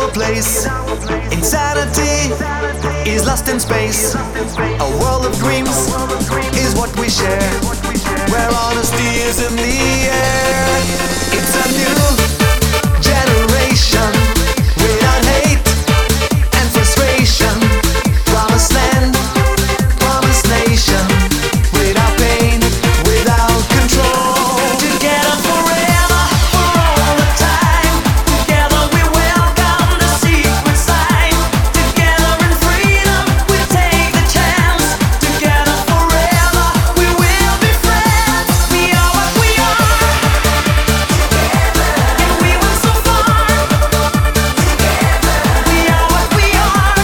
our place. Insanity is lost in space. A world of dreams is what we share, where honesty is in the air. It's a new generation without hate and frustration. Promised land, promised nation, without pain, without control. Together forever, for all the time. Together we welcome the secret sign. Together in freedom we take the chance. Together forever we will be friends. We are what we are, and we went so far. We are what we are.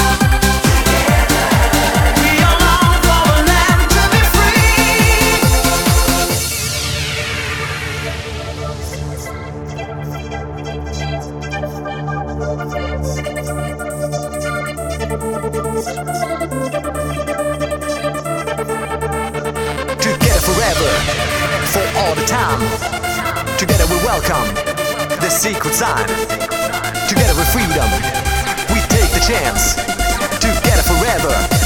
We are long for the land to be free. Together forever, for all the time. Together we welcome the secret sign. Together with freedom, we take the chance. Together forever.